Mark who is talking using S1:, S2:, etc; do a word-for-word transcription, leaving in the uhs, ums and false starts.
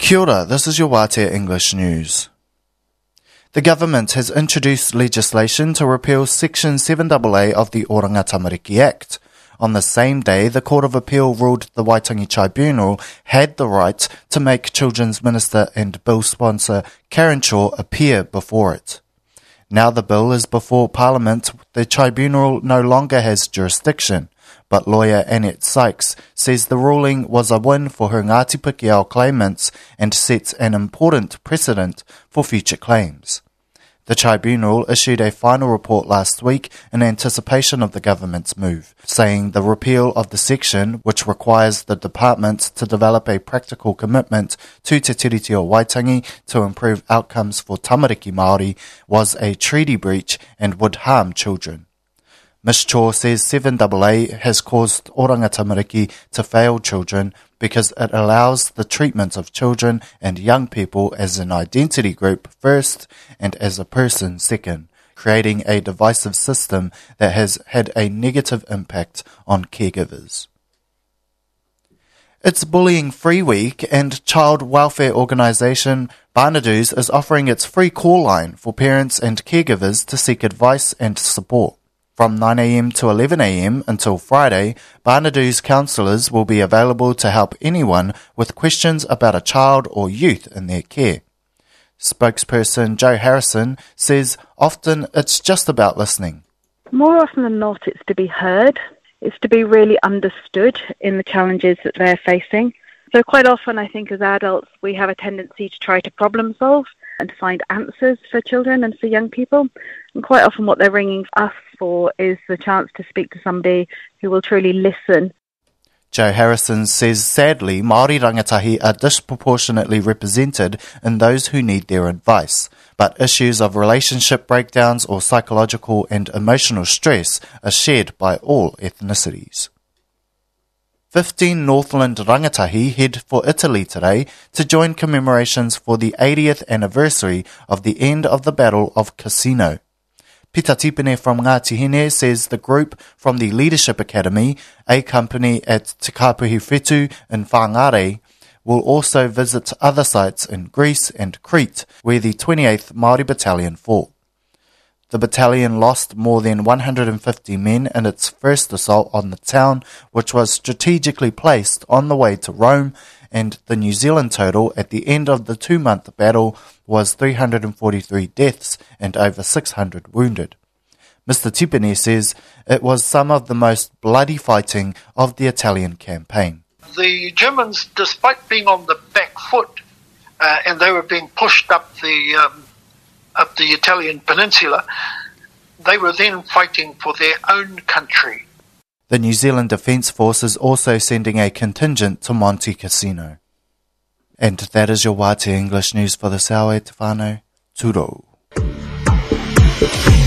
S1: Kia ora, this is your Wātea English News. The government has introduced legislation to repeal Section seven A A of the Oranga Tamariki Act. On the same day, the Court of Appeal ruled the Waitangi Tribunal had the right to make Children's Minister and bill sponsor Karen Shaw appear before it. Now the bill is before Parliament, the Tribunal no longer has jurisdiction, but lawyer Annette Sykes says the ruling was a win for her Ngāti Pūkewā claimants and sets an important precedent for future claims. The Tribunal issued a final report last week in anticipation of the government's move, saying the repeal of the section, which requires the department to develop a practical commitment to Te Tiriti o Waitangi to improve outcomes for tamariki Māori, was a treaty breach and would harm children. Miz Shaw says seven A A has caused Oranga Tamariki to fail children because it allows the treatment of children and young people as an identity group first and as a person second, creating a divisive system that has had a negative impact on caregivers. It's Bullying Free Week, and child welfare organisation Bānadu's is offering its free call line for parents and caregivers to seek advice and support. From nine a m to eleven a m until Friday, Bānadu's counsellors will be available to help anyone with questions about a child or youth in their care. Spokesperson Joe Harrison says often it's just about listening.
S2: More often than not, it's to be heard. It's to be really understood in the challenges that they're facing. So quite often, I think as adults, we have a tendency to try to problem solve and to find answers for children and for young people. And quite often what they're ringing us for is the chance to speak to somebody who will truly listen.
S1: Joe Harrison says sadly Māori rangatahi are disproportionately represented in those who need their advice, but issues of relationship breakdowns or psychological and emotional stress are shared by all ethnicities. Fifteen Northland rangatahi head for Italy today to join commemorations for the eightieth anniversary of the end of the Battle of Cassino. Pita Tipene from Ngāti Hine says the group from the Leadership Academy, a company at Te Kāpuhi Whetū in Whangare, will also visit other sites in Greece and Crete, where the twenty-eighth Māori Battalion fought. The battalion lost more than one hundred fifty men in its first assault on the town, which was strategically placed on the way to Rome, and the New Zealand total at the end of the two-month battle was three hundred forty-three deaths and over six hundred wounded. Mister Tipene says it was some of the most bloody fighting of the Italian campaign.
S3: The Germans, despite being on the back foot, uh, and they were being pushed up the um, up the Italian peninsula, they were then fighting for their own country.
S1: The New Zealand Defence Force is also sending a contingent to Monte Cassino. And that is your Wātea English News for this hour. Te whānau. Tūrou.